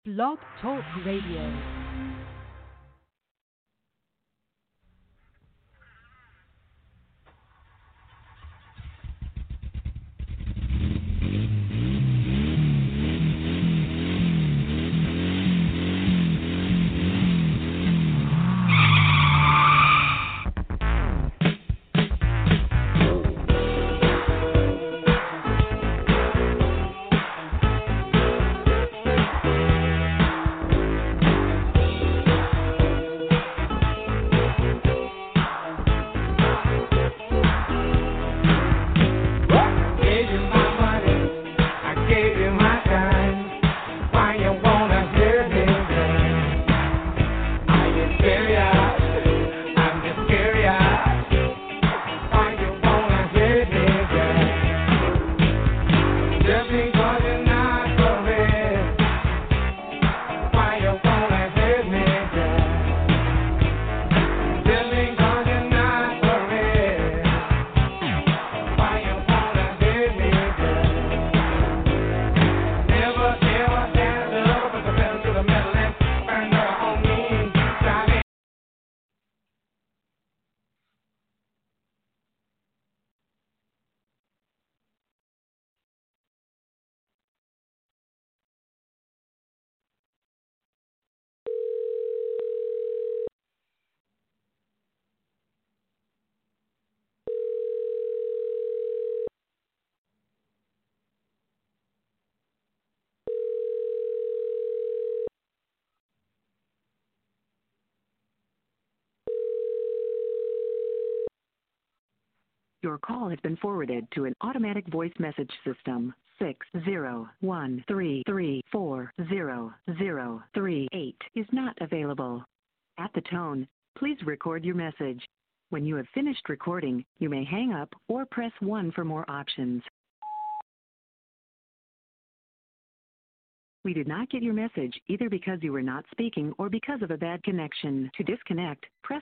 Blog Talk Radio. Your call has been forwarded to an automatic voice message system. 60133400038 is not available. At the tone, please record your message. When you have finished recording, you may hang up or press 1 for more options. We did not get your message either because you were not speaking or because of a bad connection. To disconnect, press